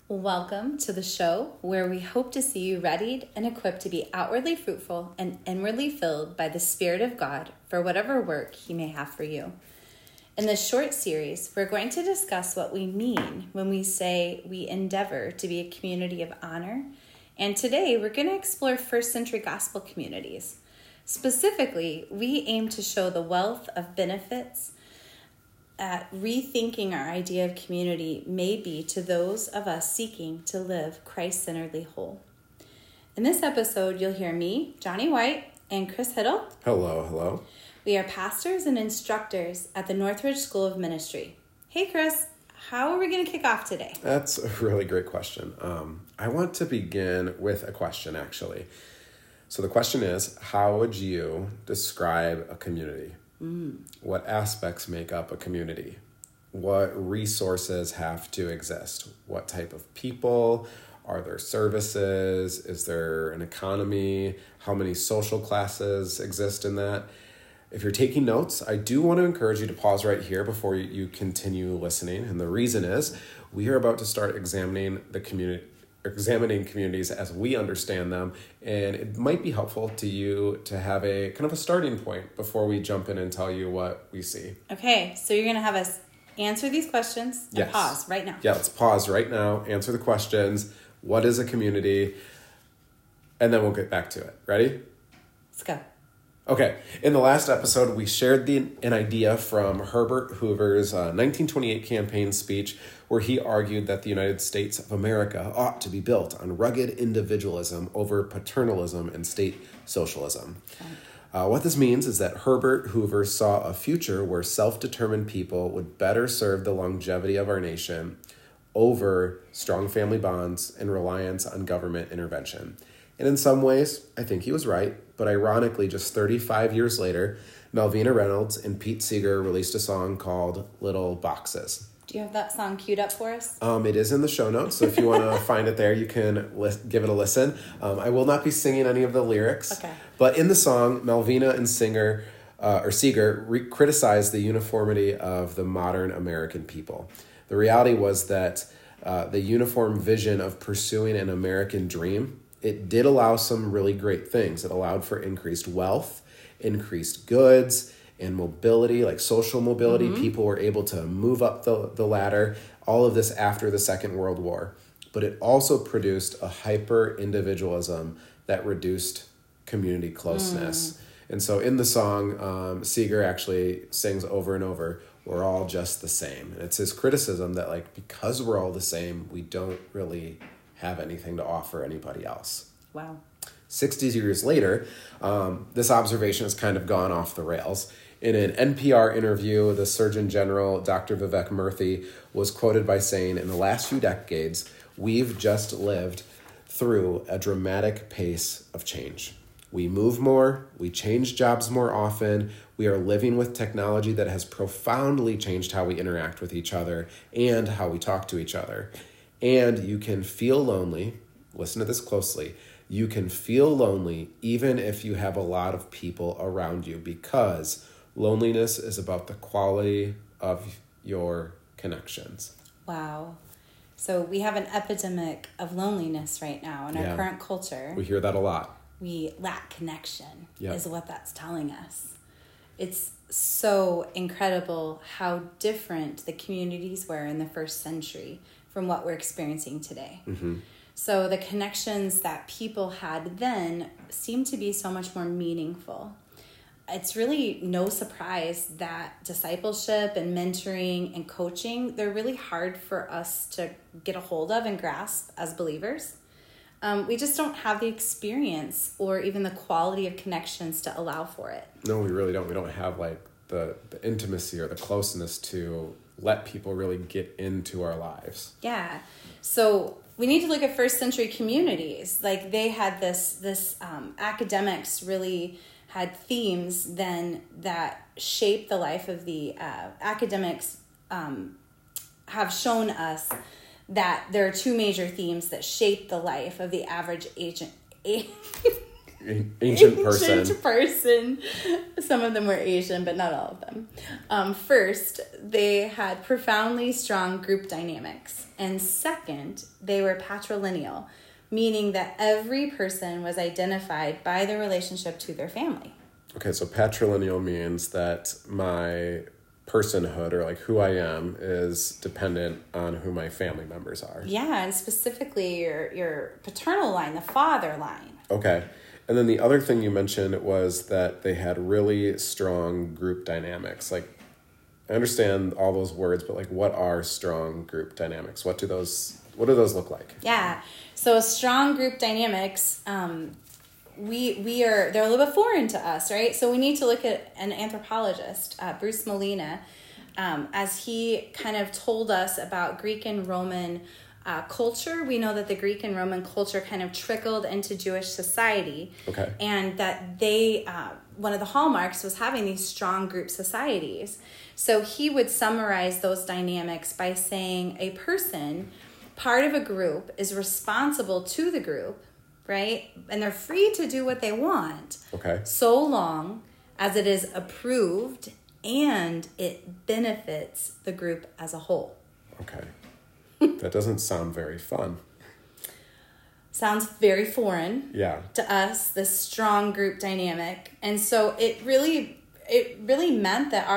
Welcome to the show where we hope to see you readied and equipped to be outwardly fruitful and inwardly filled by the Spirit of God for whatever work He may have for you. In this short series, we're going to discuss what we mean when we say we endeavor to be a community of honor. And today, we're going to explore first century gospel communities. Specifically, we aim to show the wealth of benefits at rethinking our idea of community may be to those of us seeking to live Christ-centeredly whole. In this episode, you'll hear me, Johnny White, and Chris Hiddle. Hello. We are pastors and instructors at the Northridge School of Ministry. Hey, Chris, how are we going to kick off today? That's a really great question. I want to begin with a question, actually. So the question is, how would you describe a community? What aspects make up a community? What resources have to exist? What type of people? Are there services? Is there an economy? How many social classes exist in that? If you're taking notes, I do want to encourage you to pause right here before you continue listening. And the reason is we are about to start examining communities as we understand them, and it might be helpful to you to have a kind of a starting point before we jump in and tell you what we see. Okay, so you're going to have us answer these questions and pause right now. Yeah, let's pause right now, answer the questions. What is a community? And then we'll get back to it. Ready? Let's go. Okay, in the last episode, we shared an idea from Herbert Hoover's 1928 campaign speech where he argued that the United States of America ought to be built on rugged individualism over paternalism and state socialism. What this means is that Herbert Hoover saw a future where self-determined people would better serve the longevity of our nation over strong family bonds and reliance on government intervention. And in some ways, I think he was right. But ironically, just 35 years later, Malvina Reynolds and Pete Seeger released a song called Little Boxes. Do you have that song queued up for us? It is in the show notes, so if you want to find it there, you can give it a listen. I will not be singing any of the lyrics. Okay. But in the song, Malvina and Seeger criticized the uniformity of the modern American people. The reality was that the uniform vision of pursuing an American dream, it did allow some really great things. It allowed for increased wealth, increased goods, and mobility, like social mobility. Mm-hmm. People were able to move up the ladder, all of this after the Second World War. But it also produced a hyper-individualism that reduced community closeness. And so in the song, Seeger actually sings over and over, "We're all just the same." And it's his criticism that, like, because we're all the same, we don't really have anything to offer anybody else. Wow. 60 years later, this observation has kind of gone off the rails. In an NPR interview, the Surgeon General, Dr. Vivek Murthy, was quoted by saying, "In the last few decades, we've just lived through a dramatic pace of change. We move more, we change jobs more often, we are living with technology that has profoundly changed how we interact with each other and how we talk to each other. And you can feel lonely," listen to this closely, "you can feel lonely even if you have a lot of people around you, because loneliness is about the quality of your connections." Wow. So we have an epidemic of loneliness right now in our current culture. We hear that a lot. We lack connection, Yep. is what that's telling us. It's so incredible how different the communities were in the first century from what we're experiencing today. Mm-hmm. So the connections that people had then seem to be so much more meaningful. It's really no surprise that discipleship and mentoring and coaching, they're really hard for us to get a hold of and grasp as believers. We just don't have the experience or even the quality of connections to allow for it. No, we really don't. We don't have like the intimacy or the closeness to let people really get into our lives. Yeah. So we need to look at first century communities. Like they had this academics really had themes then that shaped the life of the academics have shown us that there are two major themes that shape the life of the average agent. ancient person. Ancient person. Some of them were Asian, but not all of them. First, they had profoundly strong group dynamics. And second, they were patrilineal, meaning that every person was identified by their relationship to their family. Okay, so patrilineal means that my personhood, or like who I am, is dependent on who my family members are. Yeah, and specifically your paternal line, the father line. Okay. And then the other thing you mentioned was that they had really strong group dynamics. Like, I understand all those words, but like, what are strong group dynamics? What do those look like? Yeah. So strong group dynamics, they're a little bit foreign to us, right? So we need to look at an anthropologist, Bruce Molina, as he kind of told us about Greek and Roman culture. We know that the Greek and Roman culture kind of trickled into Jewish society. Okay. And that they, one of the hallmarks was having these strong group societies. So he would summarize those dynamics by saying a person, part of a group, is responsible to the group, right? And they're free to do what they want. Okay. So long as it is approved and it benefits the group as a whole. Okay. That doesn't sound very fun. Sounds very foreign. Yeah. To us, this strong group dynamic. And so it really meant that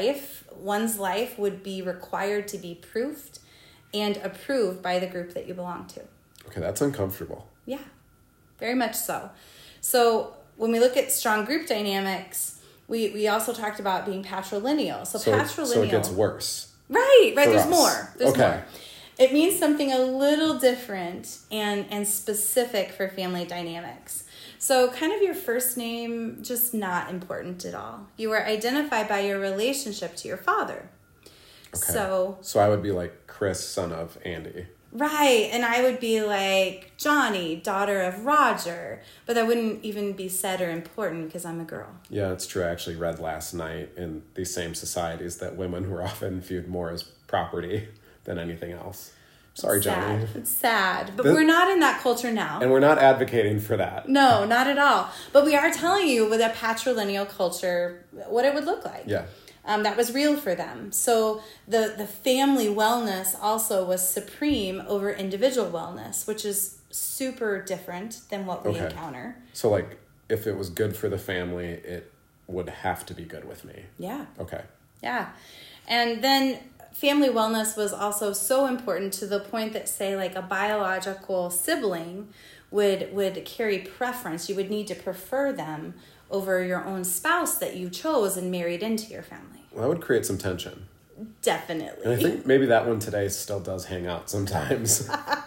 one's life would be required to be proofed and approved by the group that you belong to. Okay, that's uncomfortable. Yeah, very much so. So when we look at strong group dynamics, we also talked about being patrilineal. So patrilineal. So it gets worse. Right. There's us. more. There's okay. more. It means something a little different and specific for family dynamics. So kind of your first name, just not important at all. You are identified by your relationship to your father. Okay. So I would be like Chris, son of Andy. Right. And I would be like Johnny, daughter of Roger. But that wouldn't even be said or important because I'm a girl. Yeah, it's true. I actually read last night in these same societies that women were often viewed more as property than anything else. Sorry, Johnny. It's sad. But we're not in that culture now. And we're not advocating for that. No, not at all. But we are telling you with a patrilineal culture what it would look like. Yeah. That was real for them. So the family wellness also was supreme over individual wellness, which is super different than what we encounter. So like if it was good for the family, it would have to be good with me. Yeah. Okay. Yeah. And then family wellness was also so important to the point that, say, like a biological sibling would carry preference. You would need to prefer them over your own spouse that you chose and married into your family. Well, that would create some tension. Definitely. And I think maybe that one today still does hang out sometimes.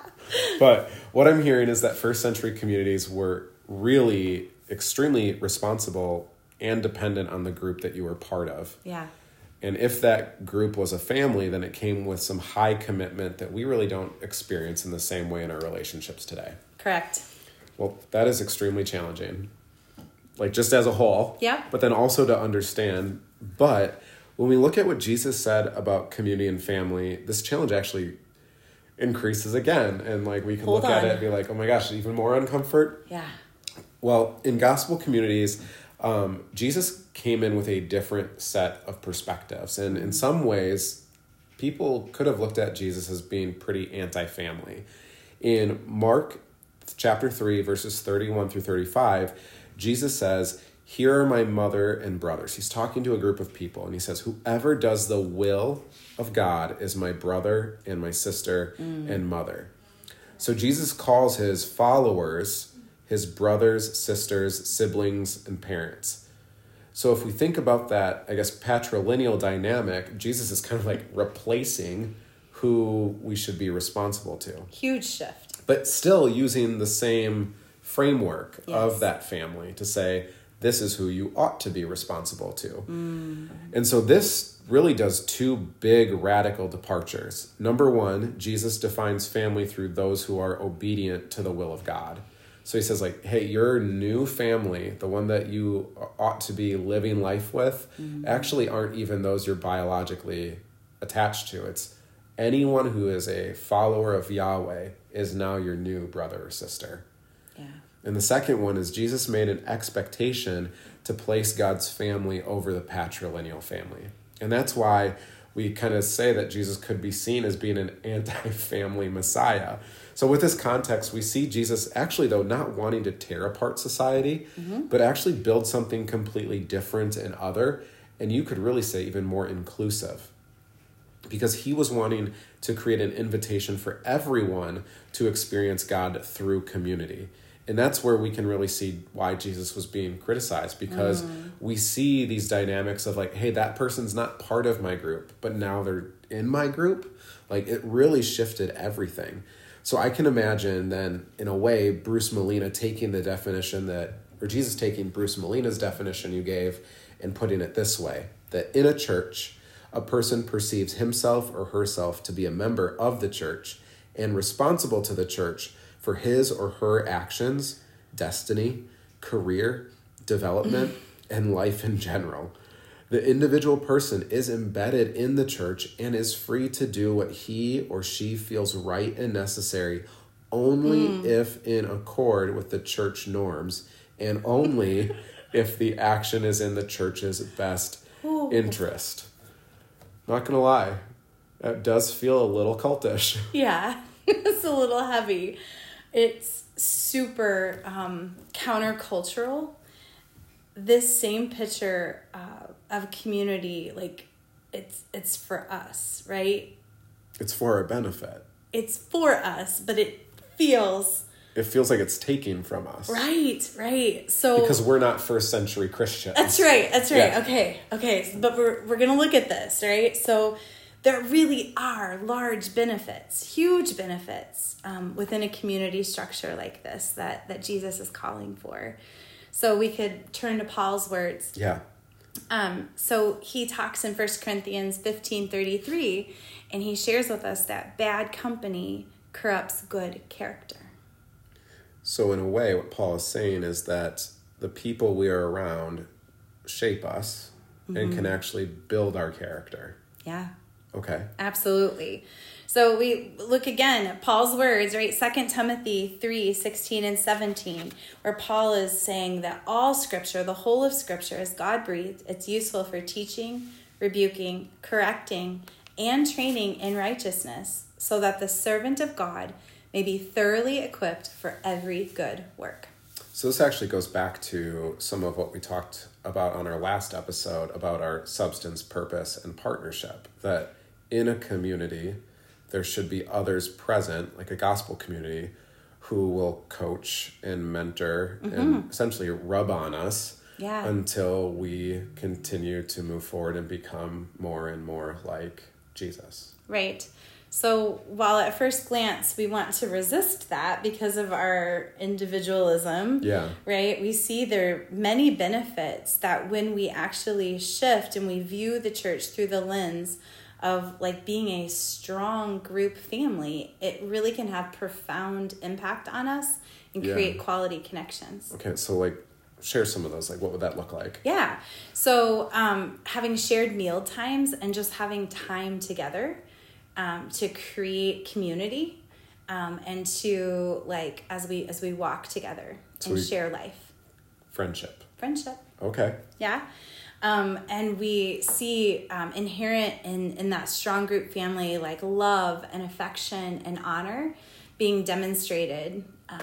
But what I'm hearing is that first century communities were really extremely responsible and dependent on the group that you were part of. Yeah. And if that group was a family, then it came with some high commitment that we really don't experience in the same way in our relationships today. Correct. Well, that is extremely challenging. Like just as a whole. Yeah. But then also to understand. But when we look at what Jesus said about community and family, this challenge actually increases again. And like we can look at it and be like, oh my gosh, even more uncomfort. Yeah. Well, in gospel communities, Jesus came in with a different set of perspectives. And in some ways, people could have looked at Jesus as being pretty anti-family. In Mark chapter 3, verses 31 through 35, Jesus says, "Here are my mother and brothers." He's talking to a group of people, and he says, "Whoever does the will of God is my brother and my sister and mother." So Jesus calls his followers his brothers, sisters, siblings, and parents. So if we think about that, I guess, patrilineal dynamic, Jesus is kind of like replacing who we should be responsible to. Huge shift. But still using the same framework Yes. of that family to say, this is who you ought to be responsible to. And so this really does two big radical departures. Number one, Jesus defines family through those who are obedient to the will of God. So he says, like, hey, your new family, the one that you ought to be living life with, actually aren't even those you're biologically attached to. It's anyone who is a follower of Yahweh is now your new brother or sister. Yeah. And the second one is Jesus made an expectation to place God's family over the patrilineal family. And that's why we kind of say that Jesus could be seen as being an anti-family Messiah. So with this context, we see Jesus actually, though, not wanting to tear apart society, but actually build something completely different and other, and you could really say even more inclusive. Because he was wanting to create an invitation for everyone to experience God through community. And that's where we can really see why Jesus was being criticized, because we see these dynamics of like, hey, that person's not part of my group, but now they're in my group. Like, it really shifted everything. So I can imagine then, in a way, Bruce Molina taking the definition or Jesus taking Bruce Molina's definition you gave and putting it this way, that in a church, a person perceives himself or herself to be a member of the church and responsible to the church for his or her actions, destiny, career, development, and life in general. The individual person is embedded in the church and is free to do what he or she feels right and necessary only if in accord with the church norms and only if the action is in the church's best interest. Not gonna lie, that does feel a little cultish. Yeah, it's a little heavy. It's super countercultural. This same picture of community, like it's for us, right? It's for our benefit. It's for us, but it feels like it's taking from us. Right. So because we're not first century Christians. That's right. Yeah. Okay. But we're gonna look at this, right? So there really are large benefits, huge benefits within a community structure like this that Jesus is calling for. So we could turn to Paul's words. Yeah. So he talks in 1 Corinthians 15:33, and he shares with us that bad company corrupts good character. So in a way, what Paul is saying is that the people we are around shape us and can actually build our character. Yeah. Okay. Absolutely. So we look again at Paul's words, right? 2 Timothy 3:16 and 17, where Paul is saying that all scripture, the whole of scripture, is God-breathed. It's useful for teaching, rebuking, correcting, and training in righteousness, so that the servant of God may be thoroughly equipped for every good work. So this actually goes back to some of what we talked about on our last episode about our substance, purpose, and partnership. That in a community, there should be others present, like a gospel community, who will coach and mentor and essentially rub on us until we continue to move forward and become more and more like Jesus. Right. So while at first glance we want to resist that because of our individualism, right? We see there are many benefits that when we actually shift and we view the church through the lens of like being a strong group family, it really can have profound impact on us and create quality connections. Okay, so like share some of those. Like what would that look like? Yeah. So having shared meal times and just having time together to create community and to like as we walk together and share life. Friendship. Okay. Yeah. And we see inherent in that strong group family, like love and affection and honor being demonstrated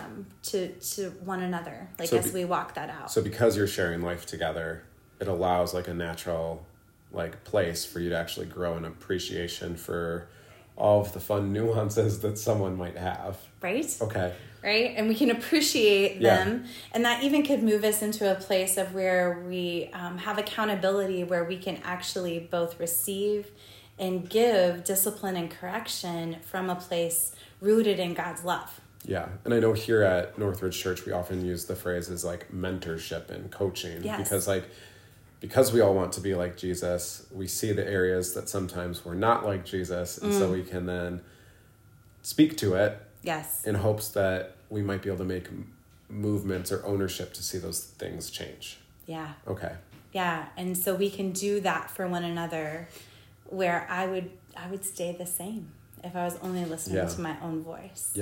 to one another, like as we walk that out. So because you're sharing life together, it allows like a natural like place for you to actually grow an appreciation for all of the fun nuances that someone might have. Right? Okay. Right? And we can appreciate them. And that even could move us into a place of where we have accountability, where we can actually both receive and give discipline and correction from a place rooted in God's love. Yeah. And I know here at Northridge Church, we often use the phrases like mentorship and coaching. Yes. Because we all want to be like Jesus, we see the areas that sometimes we're not like Jesus. And so we can then speak to it. Yes. In hopes that we might be able to make movements or ownership to see those things change. Yeah. Okay. Yeah. And so we can do that for one another, where I would stay the same if I was only listening to my own voice. Yep.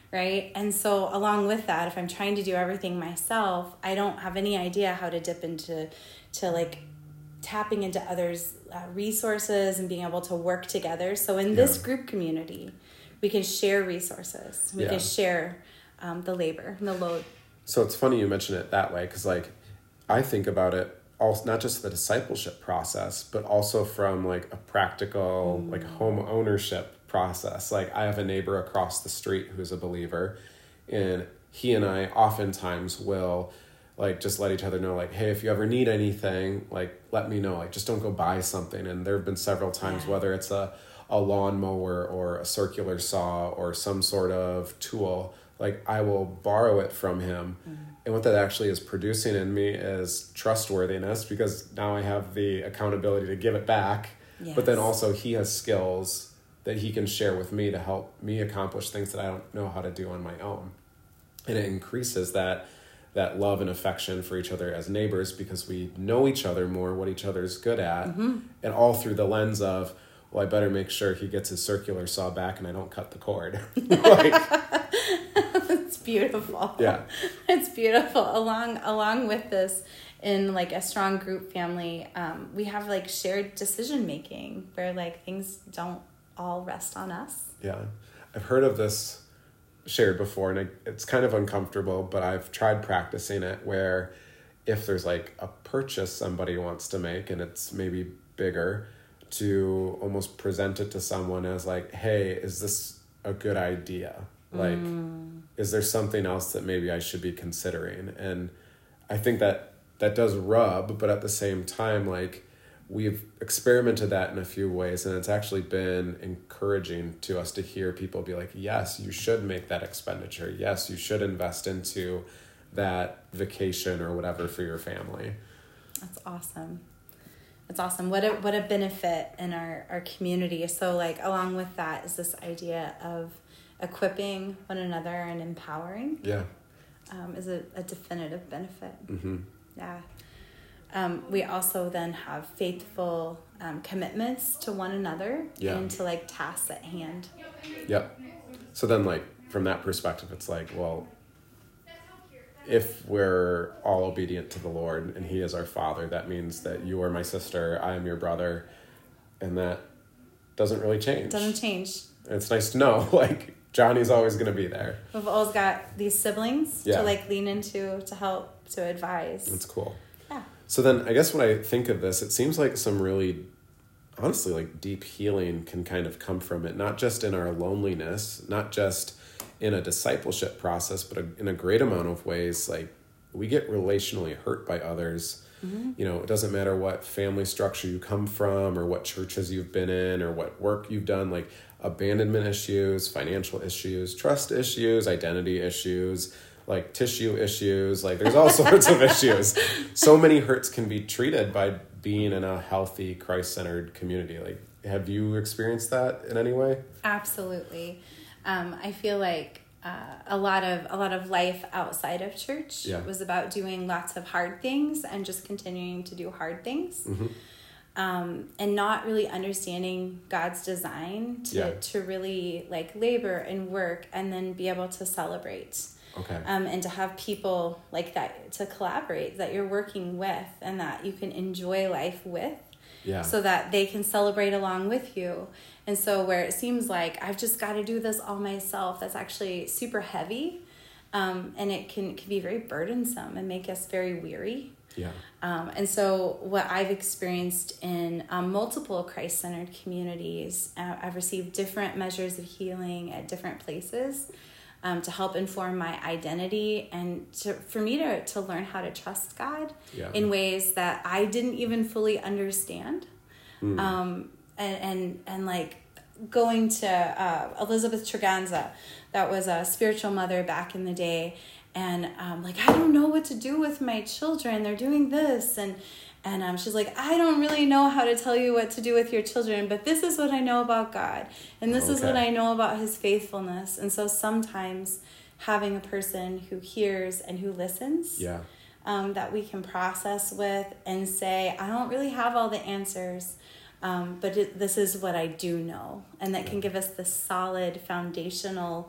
right? And so along with that, if I'm trying to do everything myself, I don't have any idea how to dip into like tapping into others' resources and being able to work together. So in this group community, we can share resources. We can share the labor and the load. So it's funny you mention it that way, because like I think about it also not just the discipleship process, but also from like a practical like home ownership process. Like I have a neighbor across the street who's a believer, and he and I oftentimes will like just let each other know, like, hey, if you ever need anything, like let me know, like just don't go buy something. And there have been several times, whether it's a lawnmower or a circular saw or some sort of tool, like I will borrow it from him. And what that actually is producing in me is trustworthiness, because now I have the accountability to give it back. Yes. But then also he has skills that he can share with me to help me accomplish things that I don't know how to do on my own. And it increases that love and affection for each other as neighbors, because we know each other more, what each other's good at, and all through the lens of, well, I better make sure he gets his circular saw back and I don't cut the cord. It's beautiful. Yeah. It's beautiful. Along with this, in like a strong group family, we have like shared decision making where like things don't all rest on us. Yeah. I've heard of this shared before, and it's kind of uncomfortable, but I've tried practicing it, where if there's like a purchase somebody wants to make and it's maybe bigger, to almost present it to someone as like, hey, is this a good idea? Like, is there something else that maybe I should be considering? And I think that does rub, but at the same time, like, we've experimented that in a few ways, and it's actually been encouraging to us to hear people be like, yes, you should make that expenditure. Yes, you should invest into that vacation or whatever for your family. That's awesome. That's awesome. What a benefit in our community. So like along with that is this idea of equipping one another and empowering. Yeah. Is a definitive benefit. Mm-hmm. Yeah. We also then have faithful commitments to one another and to like tasks at hand. Yep. So then like from that perspective, it's like, well, if we're all obedient to the Lord and he is our Father, that means that you are my sister, I am your brother, and that doesn't really change. Doesn't change. It's nice to know, like, Johnny's always going to be there. We've always got these siblings to like lean into, to help, to advise. That's cool. Yeah. So then I guess when I think of this, it seems like some really, honestly, like deep healing can kind of come from it, not just in our loneliness, not just in a discipleship process, but in a great amount of ways. Like, we get relationally hurt by others. Mm-hmm. You know, it doesn't matter what family structure you come from or what churches you've been in or what work you've done, like abandonment issues, financial issues, trust issues, identity issues, like tissue issues, like there's all sorts of issues. So many hurts can be treated by being in a healthy, Christ-centered community. Like, have you experienced that in any way? Absolutely. I feel like a lot of life outside of church was about doing lots of hard things and just continuing to do hard things, and not really understanding God's design to really like labor and work and then be able to celebrate. Okay. And to have people like that to collaborate, that you're working with and that you can enjoy life with. Yeah. So that they can celebrate along with you. And so where it seems like I've just got to do this all myself, that's actually super heavy. And it can be very burdensome and make us very weary. Yeah. And so what I've experienced in multiple Christ-centered communities, I've received different measures of healing at different places to help inform my identity and for me to learn how to trust God in ways that I didn't even fully understand. And like going to Elizabeth Treganza, that was a spiritual mother back in the day, and like, I don't know what to do with my children, they're doing this, and she's like, I don't really know how to tell you what to do with your children, but this is what I know about God, and this is what I know about his faithfulness. And so sometimes having a person who hears and who listens, that we can process with and say, I don't really have all the answers, but this is what I do know. And that can give us the solid foundational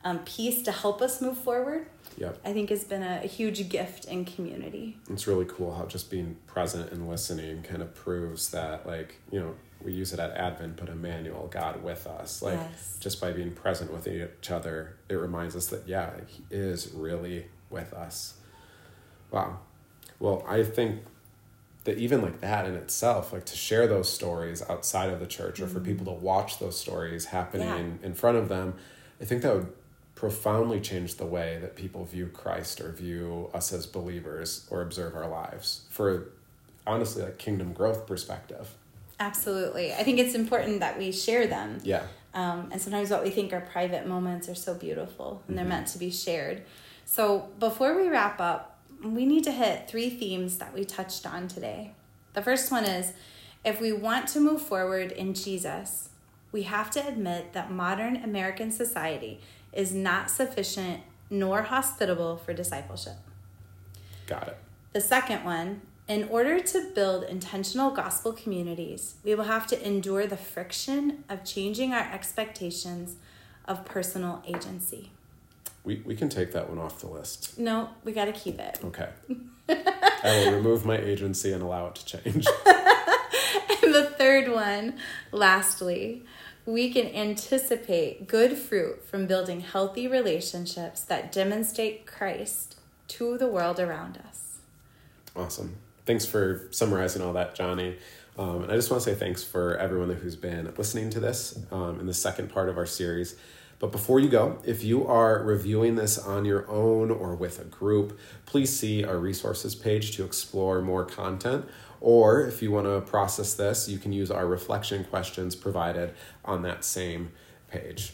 peace to help us move forward, Yep. I think has been a huge gift in community. It's really cool how just being present and listening kind of proves that, like, you know, we use it at Advent, but Emmanuel, God with us. Like, Yes. just by being present with each other, it reminds us that, yeah, he is really with us. Wow. Well, I think that even like that in itself, like to share those stories outside of the church or for people to watch those stories happening in front of them, I think that would profoundly change the way that people view Christ or view us as believers or observe our lives for, honestly, like kingdom growth perspective. Absolutely. I think it's important that we share them. Yeah. And sometimes what we think are private moments are so beautiful and they're meant to be shared. So before we wrap up, we need to hit 3 themes that we touched on today. The first one is, if we want to move forward in Jesus, we have to admit that modern American society is not sufficient nor hospitable for discipleship. Got it. The second one, in order to build intentional gospel communities, we will have to endure the friction of changing our expectations of personal agency. We can take that one off the list. No, we got to keep it. Okay. I will remove my agency and allow it to change. And the third one, lastly, we can anticipate good fruit from building healthy relationships that demonstrate Christ to the world around us. Awesome. Thanks for summarizing all that, Johnny. And I just want to say thanks for everyone who's been listening to this in the second part of our series. But before you go, if you are reviewing this on your own or with a group, please see our resources page to explore more content. Or if you want to process this, you can use our reflection questions provided on that same page.